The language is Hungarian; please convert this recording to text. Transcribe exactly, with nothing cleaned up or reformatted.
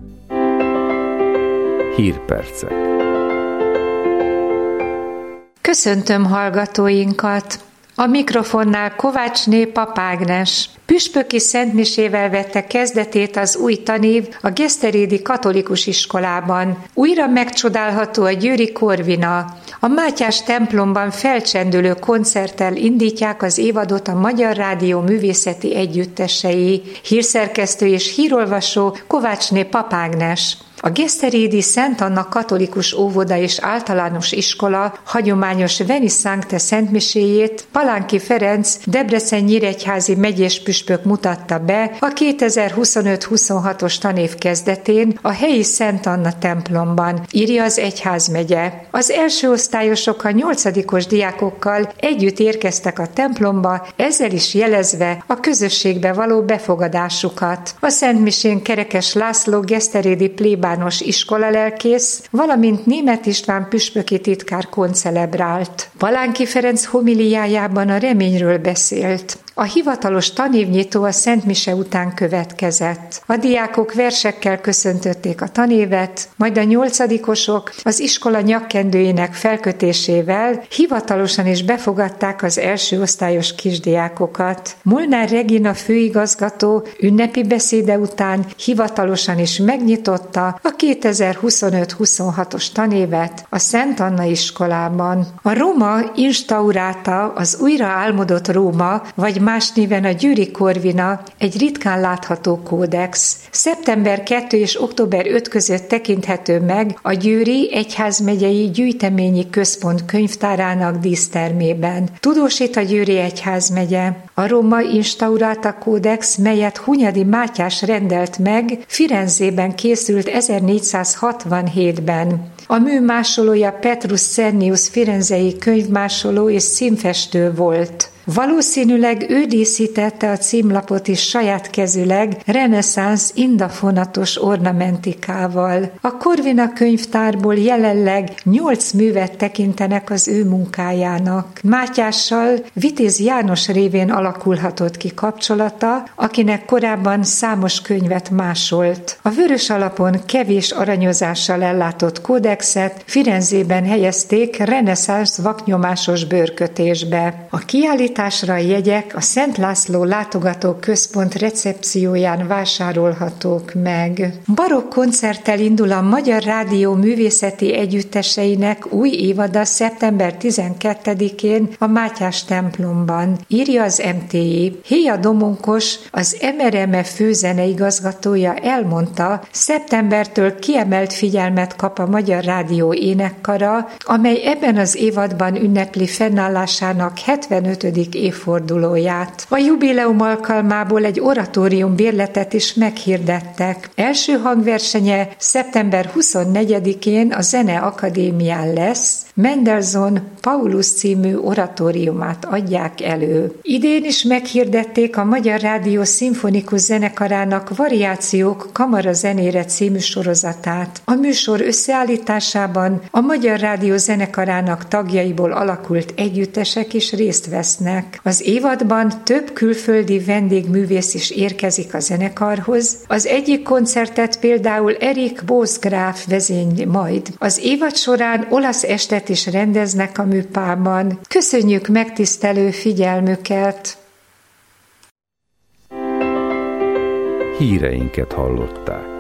Hírpercek. Köszöntöm hallgatóinkat! A mikrofonnál Kovácsné Pap Ágnes. Püspöki szentmisével vette kezdetét az új tanév a Geszterédi Katolikus Iskolában. Újra megcsodálható a győri Korvina. A Mátyás templomban felcsendülő koncerttel indítják az évadot a Magyar Rádió művészeti együttesei. Hírszerkesztő és hírolvasó Kovácsné Pap Ágnes. A Geszterédi Szent Anna Katolikus Óvoda és Általános Iskola hagyományos Veni Sancte szentmiséjét Palánki Ferenc Debrecen-Nyíregyházi megyés püspök mutatta be a kétezer-huszonöt-huszonhatos tanév kezdetén a helyi Szent Anna templomban, írja az egyházmegye. Az első osztályosok a nyolcadikos diákokkal együtt érkeztek a templomba, ezzel is jelezve a közösségbe való befogadásukat. A szentmisén Kerekes László Geszterédi plébános iskolalelkész, valamint Németh István püspöki titkár koncelebrált. Palánki Ferenc homiliájában a reményről beszélt. A hivatalos tanévnyitó a Szent Mise után következett. A diákok versekkel köszöntötték a tanévet, majd a nyolcadikosok az iskola nyakkendőjének felkötésével hivatalosan is befogadták az első osztályos kisdiákokat. Molnár Regina főigazgató ünnepi beszéde után hivatalosan is megnyitotta a kétezer-huszonöt-huszonhatos tanévet a Szent Anna iskolában. A Roma Instaurata, az újra álmodott Róma, vagy más néven a Győri Korvina egy ritkán látható kódex. szeptember kettő és október öt között tekinthető meg a Győri Egyházmegyei Gyűjteményi Központ könyvtárának dísztermében. Tudósít a Győri Egyházmegye. A Roma Instaurata kódex, melyet Hunyadi Mátyás rendelt meg, Firenzében készült ezernégyszázhatvanhétben. A mű másolója Petrus Czernius firenzei könyvmásoló és színfestő volt. Valószínűleg ő díszítette a címlapot is saját kezüleg reneszánsz indafonatos ornamentikával. A Korvina könyvtárból jelenleg nyolc művet tekintenek az ő munkájának. Mátyással Vitéz János révén alakulhatott ki kapcsolata, akinek korábban számos könyvet másolt. A vörös alapon kevés aranyozással ellátott kódexet Firenzében helyezték reneszánsz vaknyomásos bőrkötésbe. A kiállítás a jegyek a Szent László Látogató Központ recepcióján vásárolhatók meg. Barokk koncerttel indul a Magyar Rádió művészeti együtteseinek új évada szeptember tizenkettedikén a Mátyás templomban, írja az em té i. Héja Domonkos, az em er em e főzeneigazgatója elmondta, szeptembertől kiemelt figyelmet kap a Magyar Rádió énekkara, amely ebben az évadban ünnepli fennállásának hetvenötödik évfordulóját. A jubileum alkalmából egy oratórium bérletet is meghirdettek. Első hangversenye szeptember huszonnegyedikén a Zene Akadémián lesz, Mendelssohn Paulus című oratóriumát adják elő. Idén is meghirdették a Magyar Rádió Szimfonikus Zenekarának Variációk kamarazenére című sorozatát. A műsor összeállításában a Magyar Rádió Zenekarának tagjaiból alakult együttesek is részt vesznek. Az évadban több külföldi vendégművész is érkezik a zenekarhoz. Az egyik koncertet például Erik Bósgráf vezényli majd. Az évad során olasz estet is rendeznek a műpában. Köszönjük megtisztelő figyelmüket! Híreinket hallották.